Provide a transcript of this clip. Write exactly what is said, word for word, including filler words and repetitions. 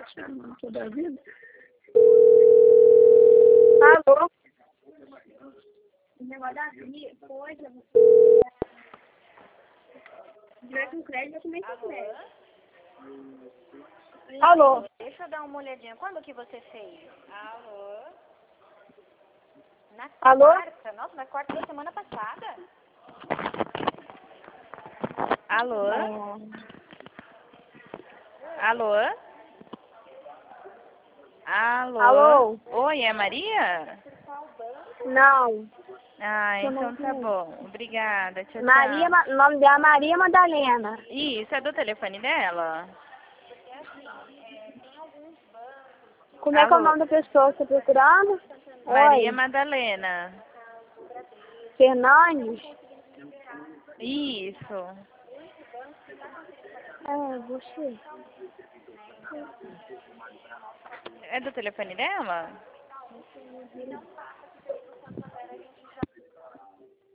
chamando toda a vida. Alô? O negócio da coisa. Tiver com crédito, eu também tenho crédito. Alô? Deixa eu dar uma olhadinha. Quando que você fez? Alô? Na Alô? quarta? Nossa, na quarta da semana passada. Alô? Alô? Alô? Alô? Oi, é Maria? Não. Ah, Eu então não tá sei. bom. Obrigada. Tchau, Maria, tchau. Ma- o nome dela é Maria Madalena. Isso, é do telefone dela? Como é que é o Alô? nome da pessoa que você tá procurando? Maria Oi. Madalena. Fernandes? Isso. É, você. É do telefone dela?